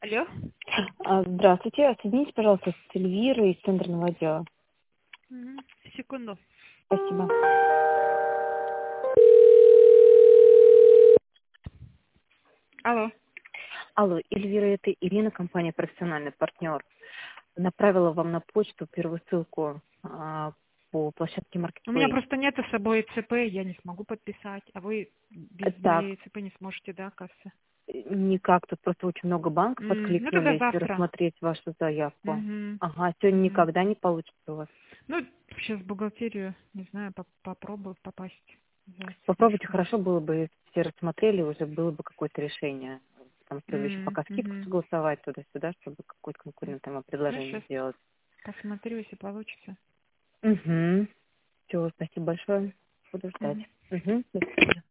Алло? Здравствуйте. Соедините, пожалуйста, с Эльвирой из центрального отдела. Секунду. Спасибо. Алло. Алло, Эльвира, это Ирина, компания «Профессиональный партнер». Направила вам на почту первую ссылку по площадке У меня Marketplace. просто нет с собой ЦП, я не смогу подписать, а вы без Так, моей ЦП не сможете, да, кажется? никак, тут просто очень много банков Ну тогда откликнулись завтра. рассмотреть вашу заявку. Мгм. Ага, сегодня Мгм. никогда не получится у вас. Ну, сейчас в бухгалтерию, не знаю, попробую попасть Попробуйте, завтра. хорошо было бы, если все рассмотрели, уже было бы какое-то решение. Потому что еще пока скидку Мгм. согласовать туда-сюда, чтобы какое-то конкурентное Ну, предложение сейчас сделать. посмотрю, если получится. Угу. Все, спасибо большое. Буду ждать. Мгм. Угу. До свидания.